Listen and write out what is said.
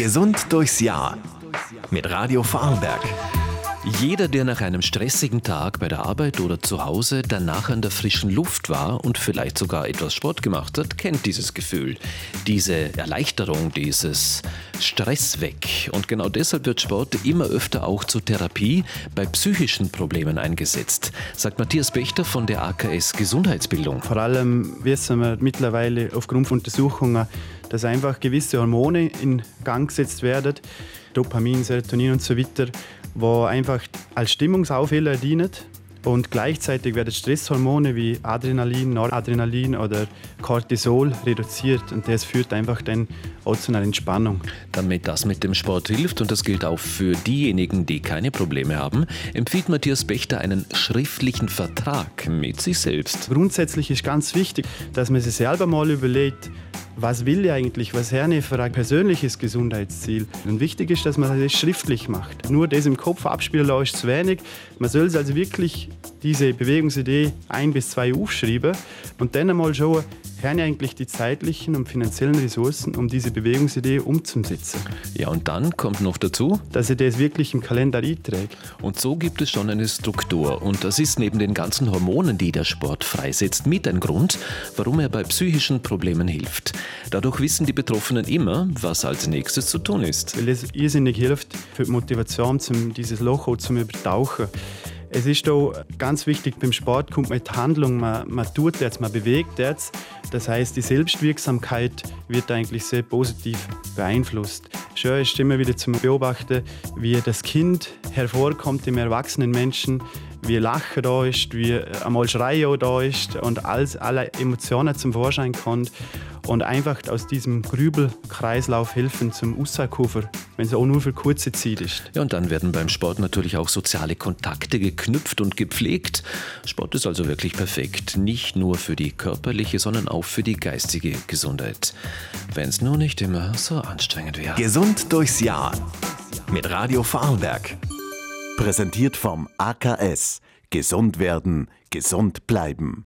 Gesund durchs Jahr mit Radio Vorarlberg. Jeder, der nach einem stressigen Tag bei der Arbeit oder zu Hause danach an der frischen Luft war und vielleicht sogar etwas Sport gemacht hat, kennt dieses Gefühl. Diese Erleichterung, dieses Stress weg. Und genau deshalb wird Sport immer öfter auch zur Therapie bei psychischen Problemen eingesetzt, sagt Matthias Bechter von der AKS Gesundheitsbildung. Vor allem wissen wir mittlerweile aufgrund von Untersuchungen, dass einfach gewisse Hormone in Gang gesetzt werden, Dopamin, Serotonin und so weiter, die einfach als Stimmungsaufheller dienen. Und gleichzeitig werden Stresshormone wie Adrenalin, Noradrenalin oder Cortisol reduziert. Und das führt einfach dann auch zu einer Entspannung. Damit das mit dem Sport hilft, und das gilt auch für diejenigen, die keine Probleme haben, empfiehlt Matthias Bechter einen schriftlichen Vertrag mit sich selbst. Grundsätzlich ist ganz wichtig, dass man sich selber mal überlegt, was will ich eigentlich, was habe ich für ein persönliches Gesundheitsziel. Und wichtig ist, dass man das schriftlich macht. Nur das im Kopf abspielen lassen ist zu wenig. Man soll also wirklich diese Bewegungsidee 1 bis 2 aufschreiben und dann einmal schauen, habe ich eigentlich die zeitlichen und finanziellen Ressourcen, um diese Bewegungsidee umzusetzen. Ja, und dann kommt noch dazu, dass ich das wirklich im Kalender eintrage. Und so gibt es schon eine Struktur. Und das ist neben den ganzen Hormonen, die der Sport freisetzt, mit ein Grund, warum er bei psychischen Problemen hilft. Dadurch wissen die Betroffenen immer, was als nächstes zu tun ist. Weil es irrsinnig hilft für die Motivation, dieses Loch auch zu übertauchen. Es ist auch ganz wichtig, beim Sport kommt man in die Handlung, man tut jetzt, man bewegt jetzt. Das heißt, die Selbstwirksamkeit wird eigentlich sehr positiv beeinflusst. Schön ist immer wieder zu beobachten, wie das Kind hervorkommt im erwachsenen Menschen, wie Lachen da ist, wie einmal Schreien auch da ist und alle Emotionen zum Vorschein kommen. Und einfach aus diesem Grübelkreislauf helfen zum Aussagehofer, wenn es auch nur für kurze Zeit ist. Ja, und dann werden beim Sport natürlich auch soziale Kontakte geknüpft und gepflegt. Sport ist also wirklich perfekt, nicht nur für die körperliche, sondern auch für die geistige Gesundheit. Wenn es nur nicht immer so anstrengend wäre. Gesund durchs Jahr mit Radio Vorarlberg. Präsentiert vom AKS. Gesund werden, gesund bleiben.